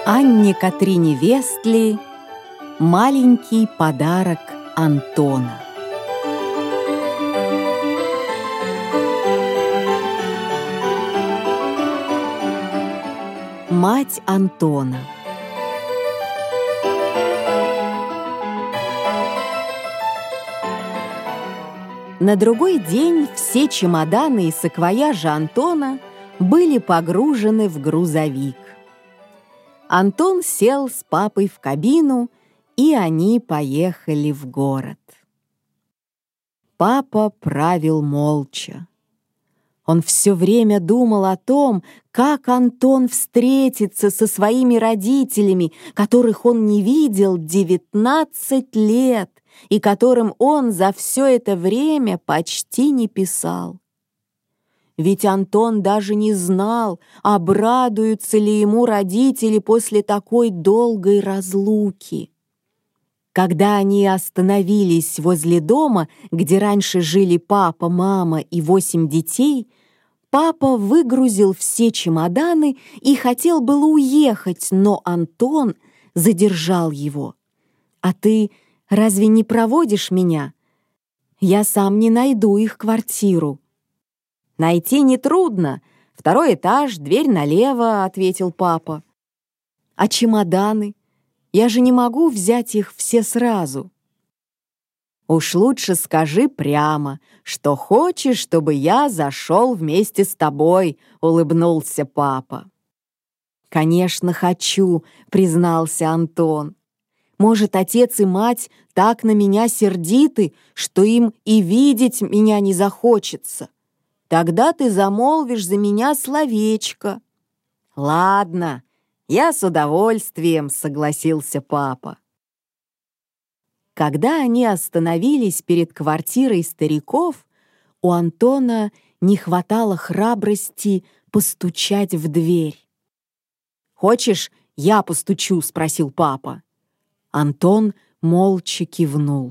Анне Катрине Вестли «Маленький подарок Антона». Мать Антона. На другой день все чемоданы и саквояжи Антона были погружены в грузовик. Антон сел с папой в кабину, и они поехали в город. Папа правил молча. Он все время думал о том, как Антон встретится со своими родителями, которых он не видел 19 лет, и которым он за все это время почти не писал. Ведь Антон даже не знал, обрадуются ли ему родители после такой долгой разлуки. Когда они остановились возле дома, где раньше жили папа, мама и 8 детей, папа выгрузил все чемоданы и хотел было уехать, но Антон задержал его. «А ты разве не проводишь меня? Я сам не найду их квартиру». «Найти нетрудно. 2-й этаж, дверь налево», — ответил папа. «А чемоданы? Я же не могу взять их все сразу». «Уж лучше скажи прямо, что хочешь, чтобы я зашел вместе с тобой», — улыбнулся папа. «Конечно, хочу», — признался Антон. «Может, отец и мать так на меня сердиты, что им и видеть меня не захочется. Тогда ты замолвишь за меня словечко». «Ладно, я с удовольствием», — согласился папа. Когда они остановились перед квартирой стариков, у Антона не хватало храбрости постучать в дверь. «Хочешь, я постучу?» — спросил папа. Антон молча кивнул.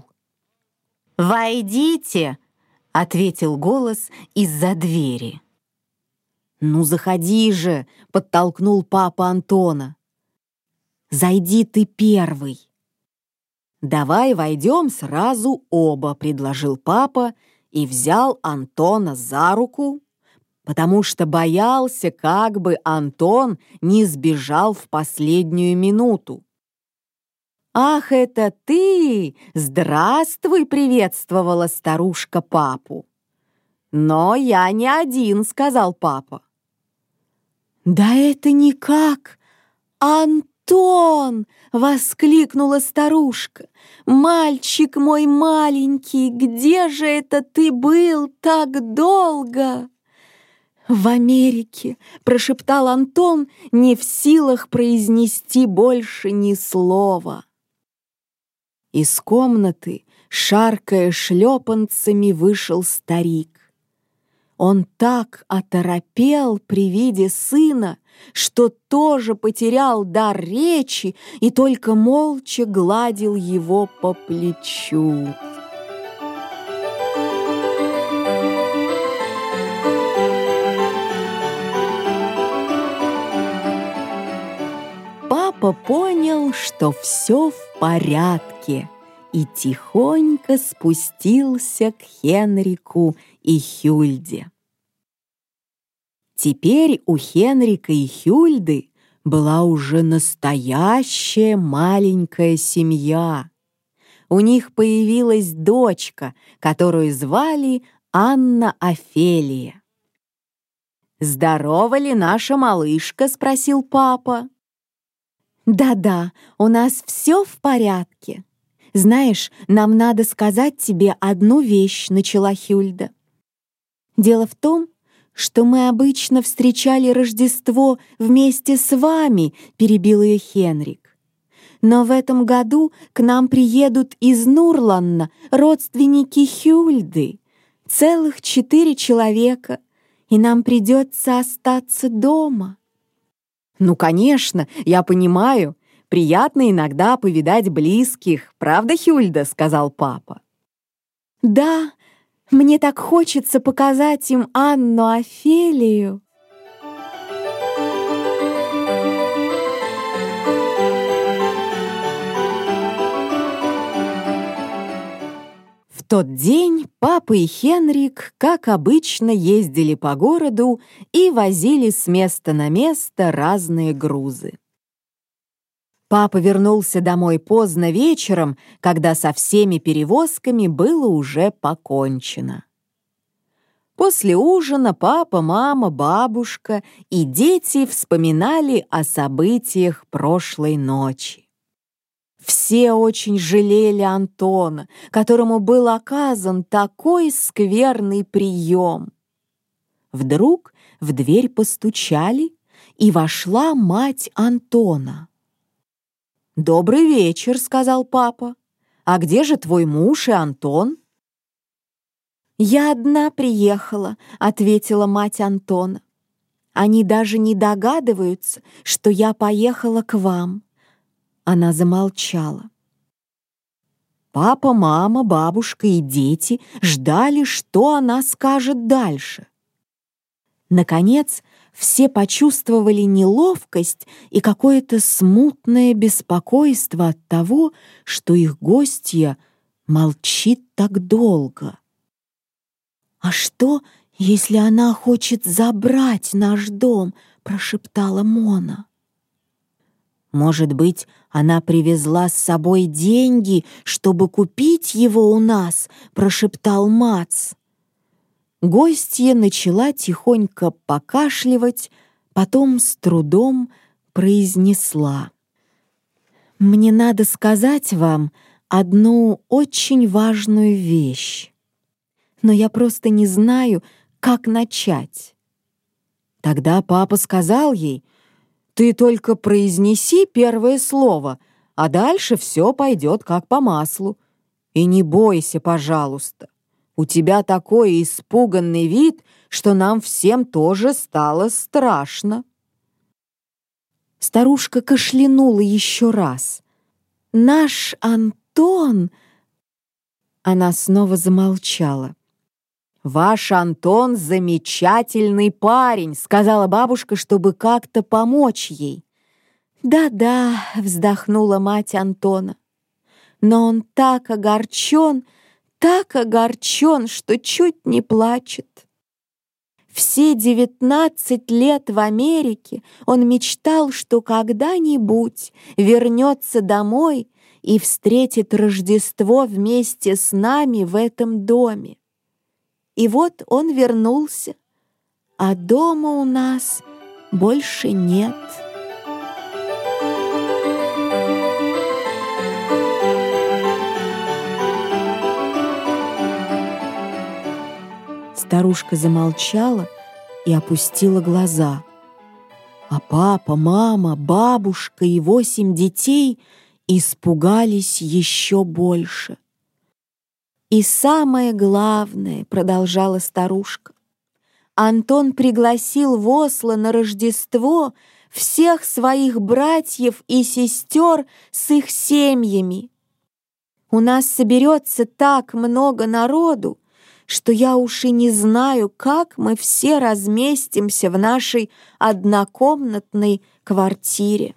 «Войдите!» — ответил голос из-за двери. «Ну, заходи же!» — подтолкнул папа Антона. «Зайди ты первый». «Давай войдем сразу оба», — предложил папа и взял Антона за руку, потому что боялся, как бы Антон не сбежал в последнюю минуту. «Ах, это ты! Здравствуй!» — приветствовала старушка папу. «Но я не один», — сказал папа. «Да это никак! Антон!» — воскликнула старушка. «Мальчик мой маленький, где же это ты был так долго?» «В Америке», — прошептал Антон, не в силах произнести больше ни слова. Из комнаты, шаркая шлепанцами, вышел старик. Он так оторопел при виде сына, что тоже потерял дар речи и только молча гладил его по плечу. Папа понял, что все в порядке, и тихонько спустился к Хенрику и Хюльде. Теперь у Хенрика и Хюльды была уже настоящая маленькая семья. У них появилась дочка, которую звали Анна Офелия. «Здорова ли наша малышка?» — спросил папа. «Да-да, у нас все в порядке. Знаешь, нам надо сказать тебе одну вещь», — начала Хюльда. «Дело в том, что мы обычно встречали Рождество вместе с вами», — перебил ее Хенрик. «Но в этом году к нам приедут из Нурланна родственники Хюльды, целых 4 человека, и нам придется остаться дома». «Ну, конечно, я понимаю. Приятно иногда повидать близких, правда, Хюльда?» — сказал папа. «Да, мне так хочется показать им Анну Офелию». тот день папа и Хенрик, как обычно, ездили по городу и возили с места на место разные грузы. Папа вернулся домой поздно вечером, когда со всеми перевозками было уже покончено. После ужина папа, мама, бабушка и дети вспоминали о событиях прошлой ночи. Все очень жалели Антона, которому был оказан такой скверный прием. Вдруг в дверь постучали, и вошла мать Антона. «Добрый вечер», — сказал папа. «А где же твой муж и Антон?» «Я одна приехала», — ответила мать Антона. «Они даже не догадываются, что я поехала к вам». Она замолчала. Папа, мама, бабушка и дети ждали, что она скажет дальше. Наконец, все почувствовали неловкость и какое-то смутное беспокойство от того, что их гостья молчит так долго. «А что, если она хочет забрать наш дом?» — прошептала Мона. «Может быть, она привезла с собой деньги, чтобы купить его у нас?» — прошептал Мац. Гостья начала тихонько покашливать, потом с трудом произнесла: «Мне надо сказать вам одну очень важную вещь, но я просто не знаю, как начать». Тогда папа сказал ей: «Ты только произнеси первое слово, а дальше все пойдет как по маслу. И не бойся, пожалуйста. У тебя такой испуганный вид, что нам всем тоже стало страшно». Старушка кашлянула еще раз. «Наш Антон...» Она снова замолчала. «Ваш Антон замечательный парень», — сказала бабушка, чтобы как-то помочь ей. «Да-да», — вздохнула мать Антона. «Но он так огорчен, что чуть не плачет. Все 19 лет в Америке он мечтал, что когда-нибудь вернется домой и встретит Рождество вместе с нами в этом доме. И вот он вернулся, а дома у нас больше нет». Старушка замолчала и опустила глаза. А папа, мама, бабушка и 8 детей испугались еще больше. «И самое главное, — продолжала старушка, — Антон пригласил в Осло на Рождество всех своих братьев и сестер с их семьями. У нас соберется так много народу, что я уж и не знаю, как мы все разместимся в нашей однокомнатной квартире».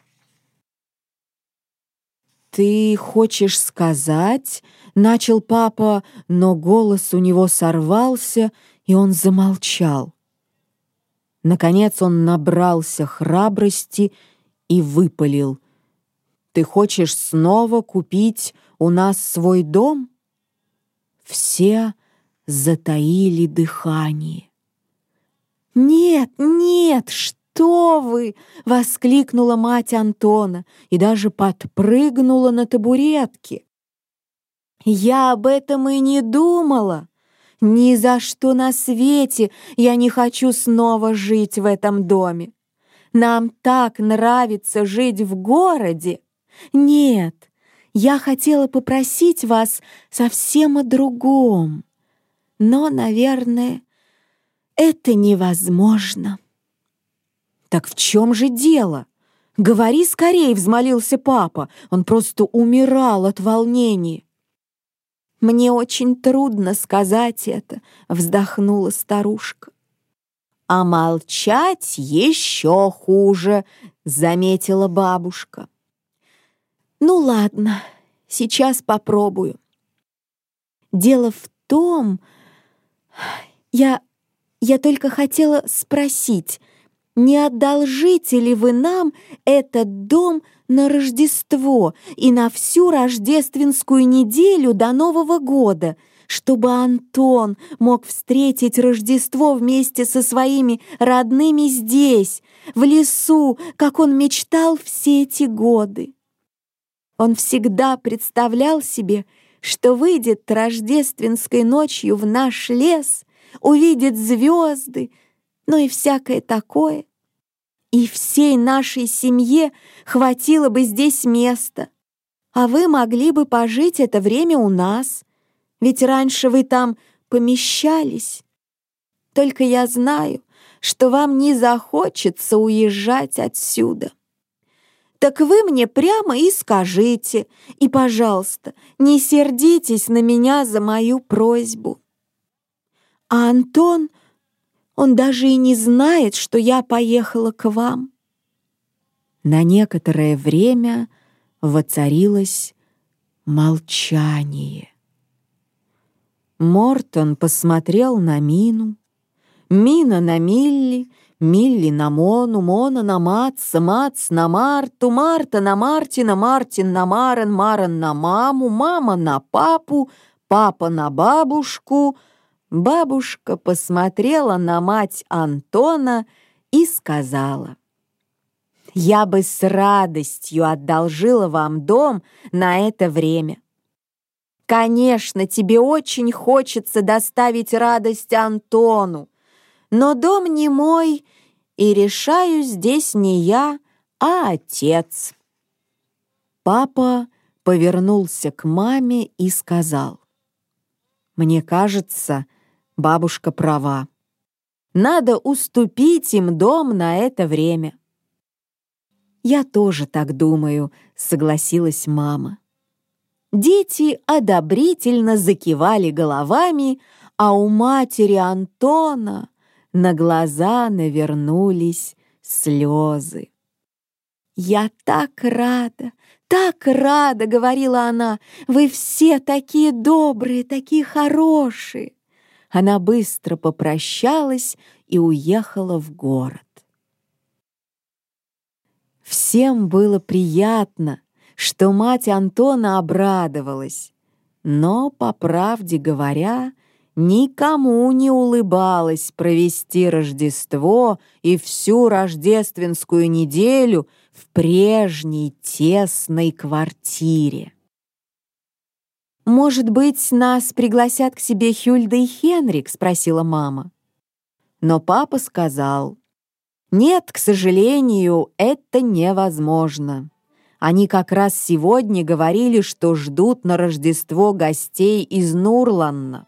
«Ты хочешь сказать...» — начал папа, но голос у него сорвался, и он замолчал. Наконец он набрался храбрости и выпалил: «Ты хочешь снова купить у нас свой дом?» Все затаили дыхание. «Нет, нет, что вы!» — воскликнула мать Антона и даже подпрыгнула на табуретке. «Я об этом и не думала. Ни за что на свете я не хочу снова жить в этом доме. Нам так нравится жить в городе. Нет, я хотела попросить вас совсем о другом. Но, наверное, это невозможно». «Так в чем же дело? Говори скорее», — взмолился папа. Он просто умирал от волнения. «Мне очень трудно сказать это», — вздохнула старушка. «А молчать еще хуже», — заметила бабушка. «Ну ладно, сейчас попробую. Дело в том, я, я только хотела спросить, не одолжите ли вы нам этот дом на Рождество и на всю рождественскую неделю до Нового года, чтобы Антон мог встретить Рождество вместе со своими родными здесь, в лесу, как он мечтал все эти годы. Он всегда представлял себе, что выйдет рождественской ночью в наш лес, увидит звезды, ну и всякое такое. И всей нашей семье хватило бы здесь места, а вы могли бы пожить это время у нас, ведь раньше вы там помещались. Только я знаю, что вам не захочется уезжать отсюда. Так вы мне прямо и скажите, и, пожалуйста, не сердитесь на меня за мою просьбу. А Антон, он даже и не знает, что я поехала к вам». На некоторое время воцарилось молчание. Мортон посмотрел на Мину, Мина на Милли, Милли на Мону, Мона на Матса, Мац на Марту, Марта на Мартина, Мартин на Марен, Марен на маму, мама на папу, папа на бабушку. Бабушка посмотрела на мать Антона и сказала: «Я бы с радостью одолжила вам дом на это время. Конечно, тебе очень хочется доставить радость Антону, но дом не мой, и решаю здесь не я, а отец». Папа повернулся к маме и сказал: «Мне кажется, бабушка права. Надо уступить им дом на это время». «Я тоже так думаю», — согласилась мама. Дети одобрительно закивали головами, а у матери Антона на глаза навернулись слезы. «Я так рада, — говорила она, — вы все такие добрые, такие хорошие». Она быстро попрощалась и уехала в город. Всем было приятно, что мать Антона обрадовалась, но, по правде говоря, никому не улыбалось провести Рождество и всю рождественскую неделю в прежней тесной квартире. «Может быть, нас пригласят к себе Хюльда и Хенрик?» — спросила мама. Но папа сказал: «Нет, к сожалению, это невозможно. Они как раз сегодня говорили, что ждут на Рождество гостей из Нурланна».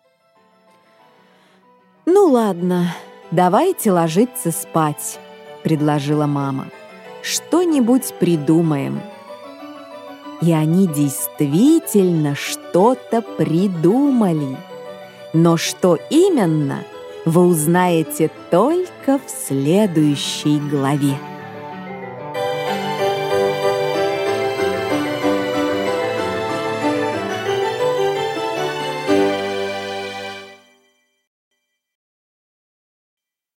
«Ну ладно, давайте ложиться спать», — предложила мама. «Что-нибудь придумаем». И они действительно что-то придумали. Но что именно, вы узнаете только в следующей главе.